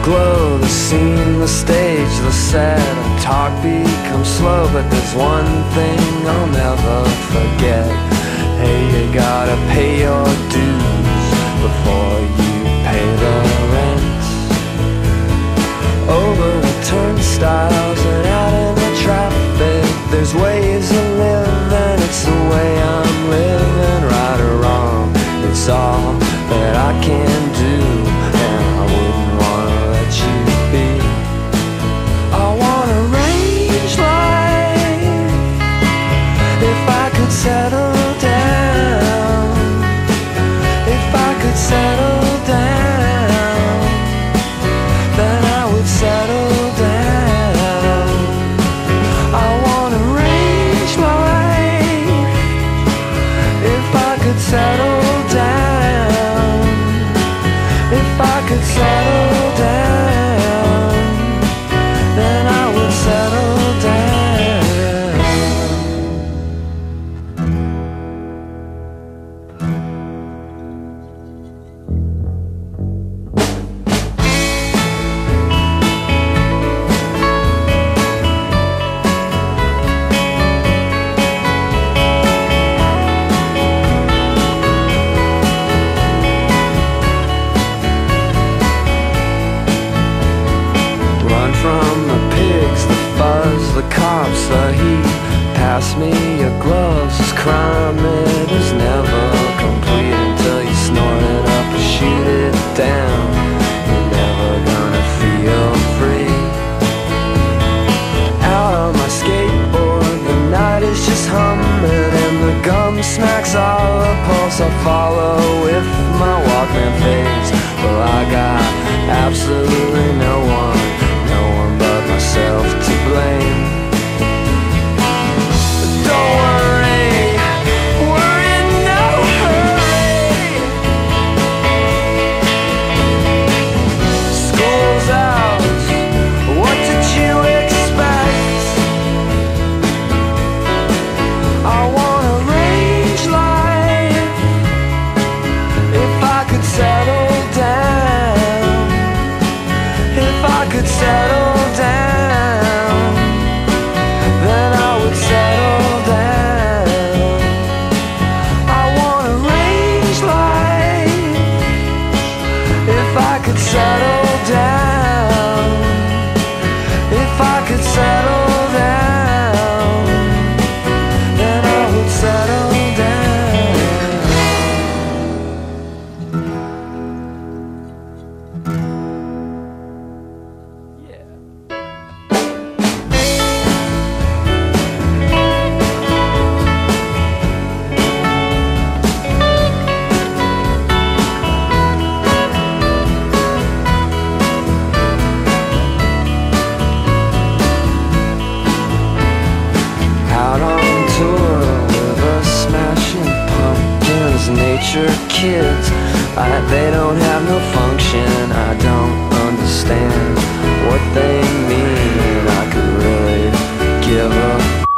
glow, the scene, the stage, the set. Talk becomes slow, but there's one thing I'll never forget. Hey, you gotta pay your dues before you pay the rent. Over the turnstiles and out in the traffic, there's ways of living, it's the way I'm living. Right or wrong, it's all that I can do, and I wouldn't wanna let you be. I want a range life, if I could settle down, if I could settle down, then I would settle down. I want a range life, if I could settle down, if I could settle down, then I would settle down. Run from the pigs, the fuzz, the cops, the heat. Pass me your gloves, this crime, it is never complete until you snort it up and shoot it down. You're never gonna feel free. Out on my skateboard, the night is just humming, and the gum smacks all the pulse. I follow with my Walkman fades. Well, I got absolutely no one but myself to blame. But don't worry, we're in no hurry. School's out, what did you expect? I want a range life, if I could settle down, if I could settle down, then I would settle down. I want a range life, if I could settle down, if I could settle down, then I would settle down. Yeah. Out on tour with us smashing pumpkins, nature kids, they don't have no function. I don't understand what they mean. I could really give a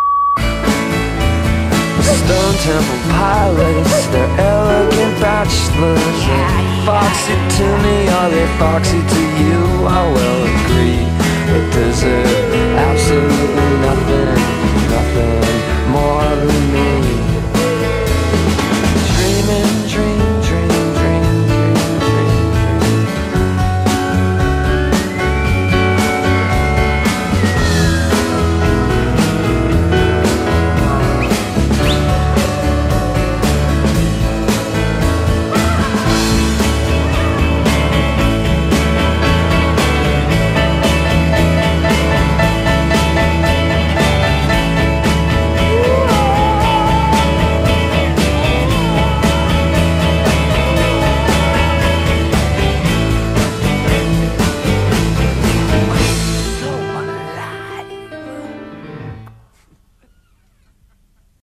Stone Temple Pilots, they're elegant bachelors. They're foxy to me, are they foxy to you? I will agree, but there's absolutely nothing